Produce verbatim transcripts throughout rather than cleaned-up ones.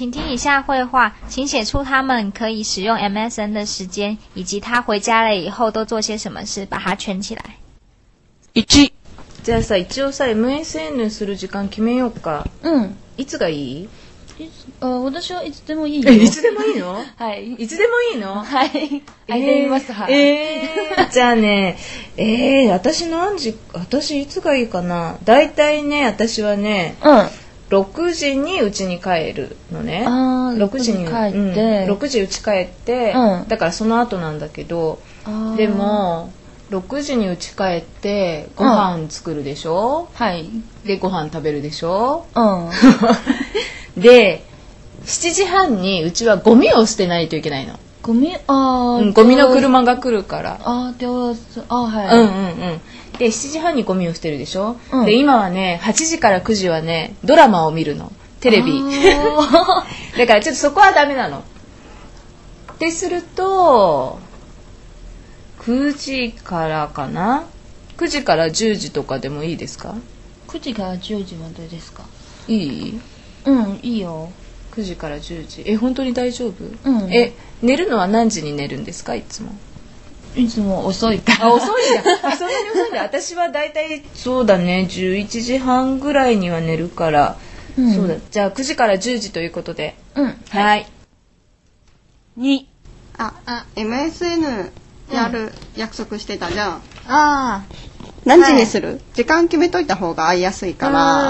请听以下绘画，请写出他们可以使用 M S N 的时间，以及他回家了以後都做些什麼事，把它圈起来。 いち。 じゃあさ、一応さ エムエスエヌ する時間決めようか。 うん。 いつがいい？ いつあ私はいつでもいいよ。 え、いつでもいいの？ はい。 いつでもいいの？ はい。空いていますはい。 えー、じゃあね、えー、私何時、私いつがいいかな。だいたいね、私はね、 うん。 ろくじに家に帰るのね。 あろくじに帰って、 うん、ろくじ家帰って、 うん、 だからその後なんだけど、でもろくじに家帰ってご飯作るでしょ、 うん、はい。 でご飯食べるでしょ、 うん、 でしちじはんにうちはゴミを捨てないといけないの。 ゴミあ、 うん、ゴミの車が来るから。 あではあはい。 うんうんうん。でしちじはんにゴミを捨てるでしょ、 うん、 で今はねはちじからくじはねドラマを見るの、テレビだからちょっとそこはダメなの。ってするとくじからかな。くじからじゅうじとかでもいいですか？ くじからじゅうじまでですか？ いい？ うんいいよ。 くじからじゅうじ。え本当に大丈夫？ うん、 え寝るのは何時に寝るんですか？いつもいつも遅いから。 あ遅いんだ。あそんなに遅いんだ。私はだいたいそうだねじゅういちじはんぐらいには寝るから、うん、そうだ。じゃあくじからじゅうじということで、 うん、 はい。 にああ エムエスエヌ やる約束してたじゃん。 ああ何時にする、はい、時間決めといた方が会いやすいから、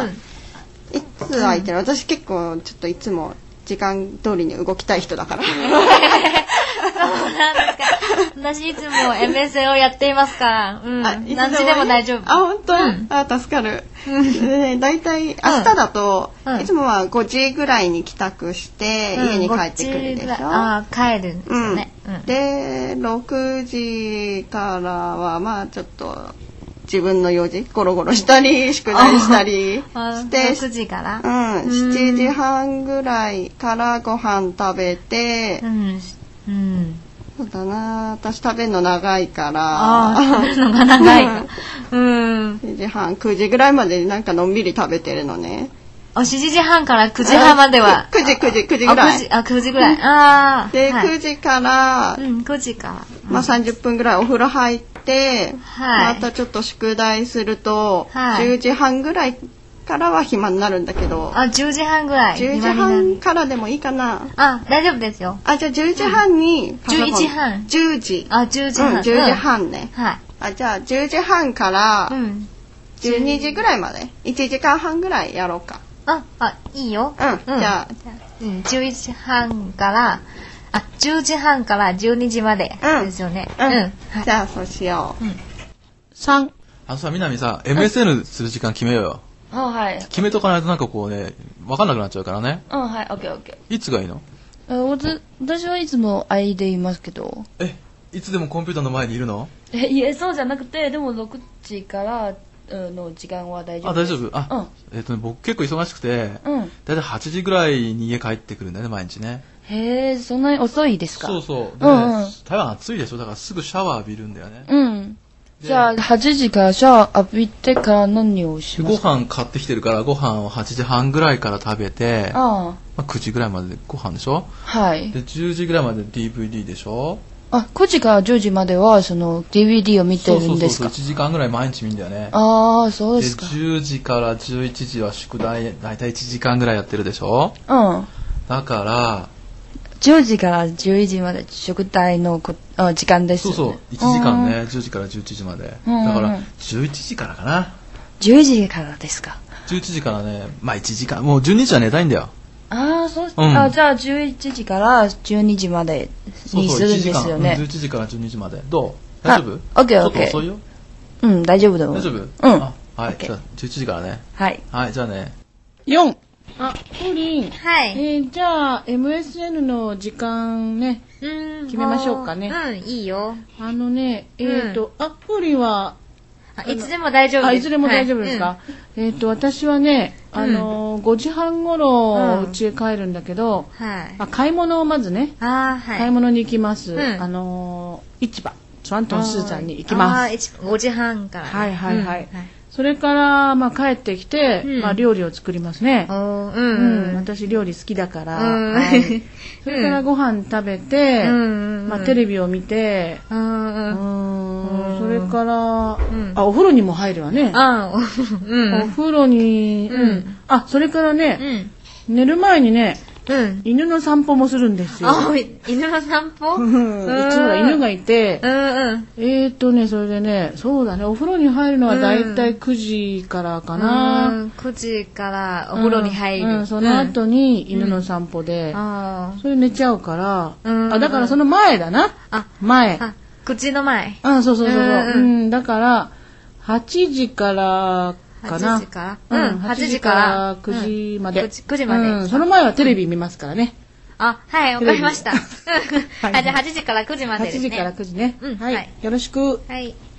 いつ空いてる、うん、私結構ちょっといつも時間通りに動きたい人だからそうなんですか。私いつも エムエスエヌ をやっていますから、うん、何時でも大丈夫。 あ本当、うん、あ助かる。でだいたい明日だと、うん、いつもはごじぐらいに帰宅して、うん、家に帰ってくるでしょ。 あ帰るんですよね、 うんうん、でろくじからはまあちょっと自分の用事ゴロゴロしたり宿題したりしてろくじからうん、しちじはんぐらいからご飯食べて、 うんうん、 そうだな私食べるの長いからあ食べるのが長いかうんしちじはんくじぐらいまでなんかのんびり食べてるのね。 あしちじはんからくじはんまではくじくじくじぐらいあくじぐらいあで、はい、くじから、 うん、くじから、うん、 まあさんじゅっぷんぐらいお風呂入って、はい、またちょっと宿題すると、はい、じゅうじはんぐらいからは暇になるんだけどあじゅうじはんぐらいじゅうじはんからでもいいかな。 あ大丈夫ですよ。 あじゃあじゅうじはんにじゅういちじはんじゅうじあじゅうじはん、 うん、じゅうじはんね、 うん、はいあじゃあじゅうじはんからじゅうにじぐらいまでいちじかんはんぐらいやろうか。 ああいいよ、 うん、うん、じゃあ、 うん、じゅういちじはんからあじゅうじはんからじゅうにじまでですよね。 うん、うんうんはい、じゃあそうしよう、うん、 さんあのさみなみさ エムエスエヌ する時間決めようよ。 あはい決めとかないとなんかこうね分かんなくなっちゃうからね。 うんはいオッケーオッケー。 いつがいいの？ 私はいつも空いていますけど。 えいつでもコンピューターの前にいるの？ えいえそうじゃなくてでもろくじからの時間は大丈夫です。 あ大丈夫あ、うん、えっとね僕結構忙しくて、うん、だいたいはちじぐらいに家帰ってくるんだよね毎日ね。 へえそんなに遅いですか？ そうそうで、うんうん、台湾暑いでしょだからすぐシャワー浴びるんだよね。 うんじゃあはちじからシャワー浴びてから何をしますか？ ご飯買ってきてるからご飯をはちじはんぐらいから食べてあ、まあ、くじぐらいまでご飯でしょ。はいでじゅうじぐらいまで ディーブイディー でしょ。 あくじからじゅうじまではその ディーブイディー を見てるんですか？そうそうそういちじかんぐらい毎日見るんだよね。 ああそうですか。 でじゅうじからじゅういちじは宿題だいたいいちじかんぐらいやってるでしょ。うんだからじゅうじからじゅういちじまで宿題のこあ時間ですよね。 そうそういちじかんねじゅうじからじゅういちじまでだからじゅういちじからかな。 じゅういちじからですか？ じゅういちじからねまあいちじかんもうじゅうにじは寝たいんだよ。 ああそうです、うん、あじゃあじゅういちじからじゅうにじまでにするんですよね。そうそういちじかん、うん、じゅういちじからじゅうにじまでどう大丈夫？ オッケーオッケー。 ちょっと遅いよ。 うん大丈夫だもん。 大丈夫？ うんあはいじゃあじゅういちじからね。 はいはいじゃあねよんあ、ポリン。 はい。 えー、じゃあ エムエスエヌ の時間ね、うん決めましょうかね。 うん、いいよ。 あのね、えっ、ー、と、うん、あ、ポリンはあいつでも大丈夫です。 あ、いつでも大丈夫ですか。はい、えっ、ー、と私はね、あのーうん、ごじはん頃家へ帰るんだけど、うん、はい。あ買い物をまずね、あはい。買い物に行きます。うん、あのー、市場、川東市場に行きます。 あ、ごじはんから、ね。 はいはいはい。うん、 それから、まあ、帰ってきて、まあ、料理を作りますね。うん。私、料理好きだから。はい。それからご飯食べて、まあ、テレビを見て、それから、あ、お風呂にも入るわね。お風呂に、あ、それからね、寝る前にね、うん、犬の散歩もするんですよ。 あ、犬の散歩？ うちは犬がいて、うんうん、えーっとね、それでね、そうだね、お風呂に入るのはだいたいくじからかな。 うん、くじからお風呂に入る。 うんうん、その後に犬の散歩で、うん、それ寝ちゃうから、うん、あ、だからその前だな。あ、前。あ、 口の前。 あ、そうそうそうそう。うん、うん、だから、はちじからかな。 はちじから、うん、はちじからくじまで。 くじまで、 うん。その前はテレビ見ますからね。 あ、はい、わかりました。はい、じゃあはちじからくじまでですね。 はちじからくじね。うん、はい。よろしく。 はい。